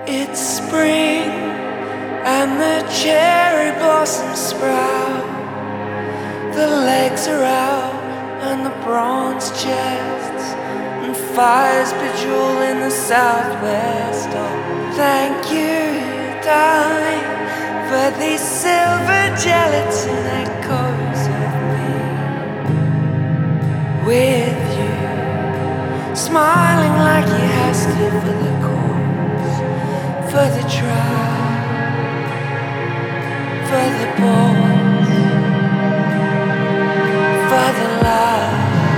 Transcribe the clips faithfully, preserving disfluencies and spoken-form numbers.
It's spring and the cherry blossoms sprout. The legs are out and the bronze chests and fires bejewel in the southwest. Oh, thank you, darling, for these silver gelatin echoes of me. With you, smiling like you asked it for the cause, for the trial, for the balls, for the love.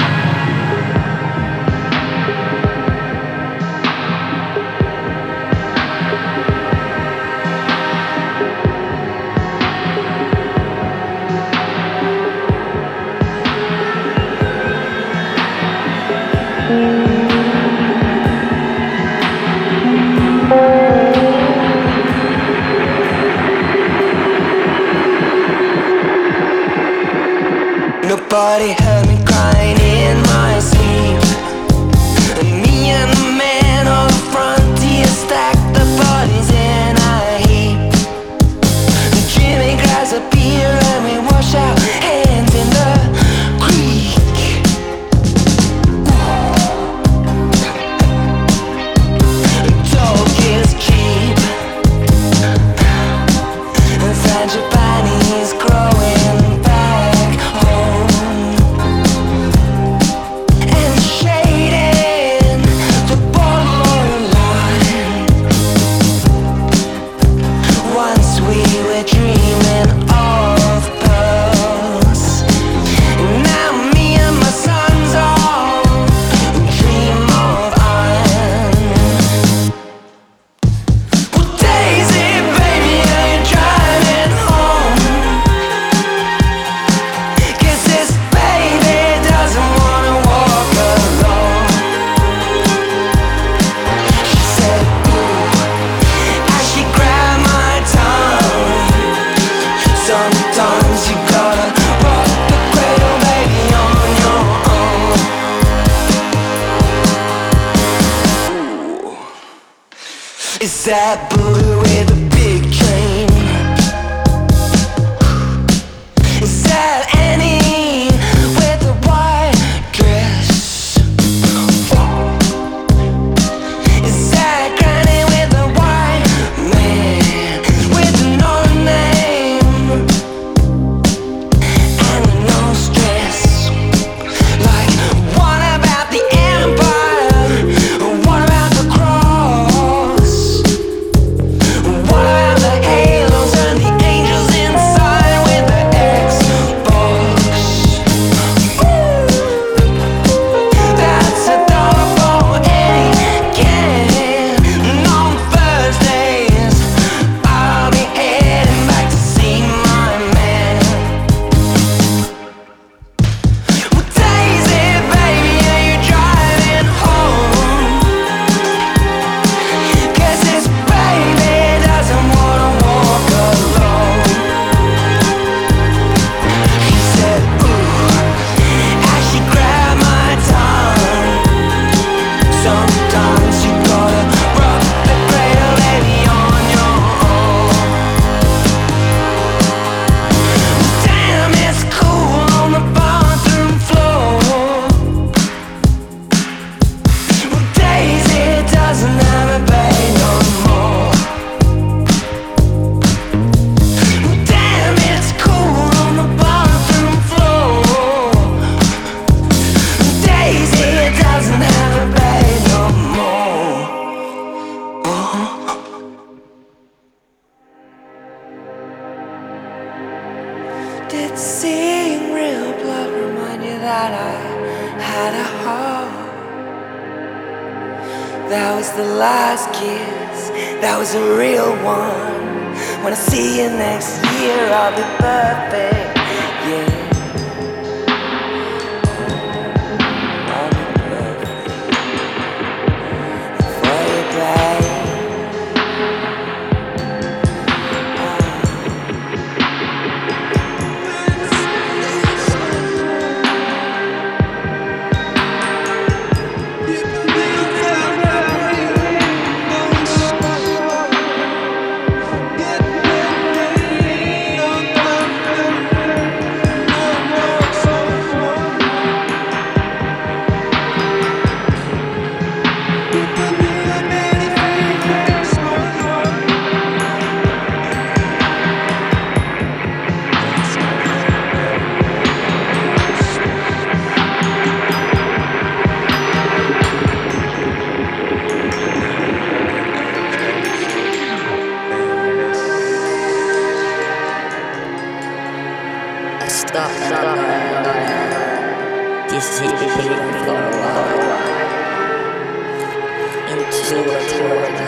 Nobody heard me crying in my sleep. And me and the man on the frontier stacked the bodies in a heap. The Jimmy grabs a beer and we wash our hands in the creek. Talk is cheap, and Frangipani's growing back home. And shading the borderline. Once we were dreaming of pearls. Now me and my sons all dream of iron. Well, Daisy, baby, are you driving home? 'Cause this baby doesn't wanna walk alone. She said, ooh, as she grabbed my tongue. Sometimes you gotta rock the cradle, baby, on your own. Ooh. Is that Buddha with a big train? Is that Annie with the white dress? Is that Granny with the white man with no name and no stress? Like, what about the empire? What about the cross? What about the halos and the angels inside with the Xbox? That's a dollar for any can. And on Thursdays, I'll be heading back to see my man. Well, Daisy, baby, are you driving home? 'Cause this baby doesn't wanna walk alone. She said, ooh, as she grabbed my tongue. Sometimes you gotta rock the cradle, baby, on your own. Damn, it's cool on the bathroom floor. Well, Daisy doesn't have a bed no more. Well, damn, it's cool on the bathroom floor. Daisy doesn't have a bed no more. Did seeing real blood remind you that I had a heart? That was the last kiss, that was a real one. When I see you next year, I'll be perfect, yeah. I'll be perfect for you, babe. do it, do it.